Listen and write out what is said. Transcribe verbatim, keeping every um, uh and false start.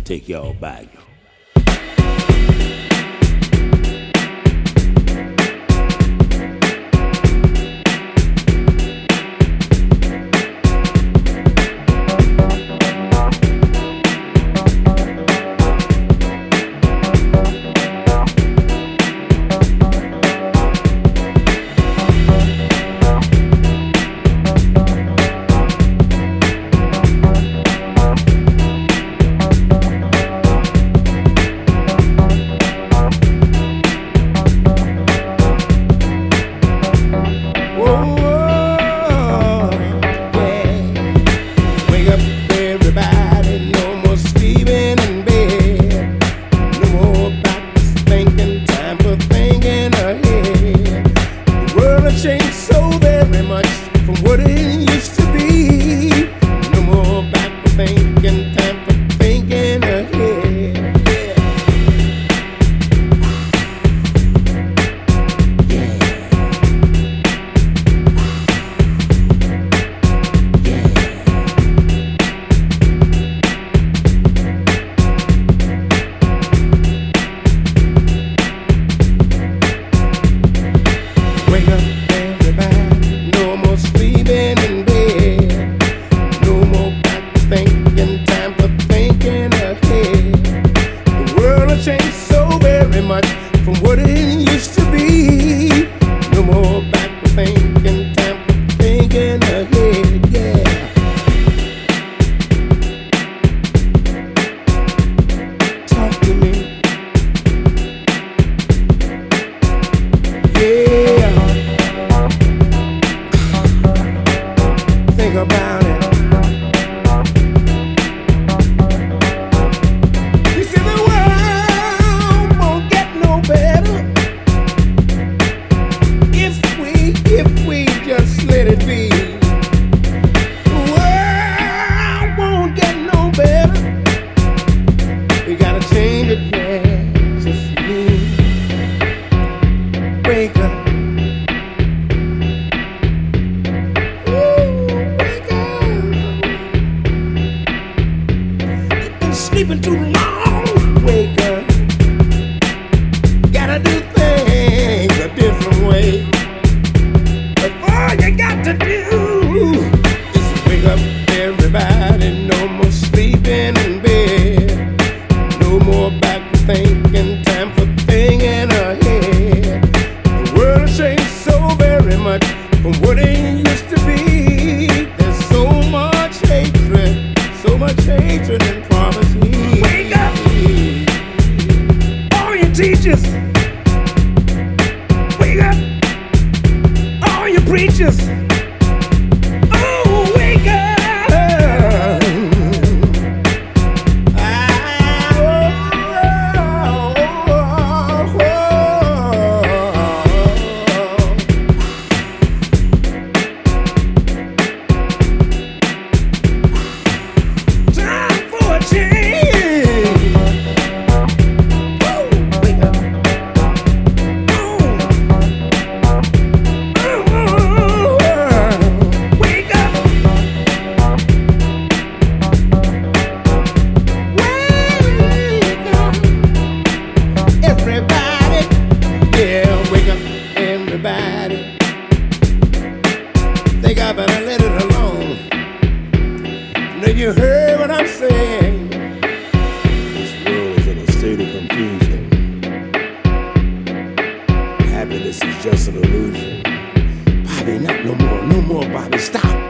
take y'all back. Changed so very much from what it used to be. No more back for thinking, time for thinking ahead. Yeah. Yeah. Wake up. Changed so very much from what it used to be. No more back for thinking, time for thinking ahead. Yeah. Talk to me. Yeah. Think about it. If we just let it be, the world won't get no better. We gotta change it, yeah, just me. Wake up. Ooh, wake up. You've been sleeping too long. Wake up. Gotta do things a different way. All you got to do is wake up everybody. No more sleeping in bed. No more back to thinking, time for thinking ahead. The world has changed so very much from what it used to be. There's so much hatred, so much hatred and poverty. Wake up, all you teachers. Wake up, preachers, oh, wake up! Ah, oh, oh, oh, oh. Time for a change. Oh, wake up. Think I better let it alone. Now you heard what I'm saying. This world is in a state of confusion. Happiness is just an illusion. Bobby, not no more, no more, Bobby, stop.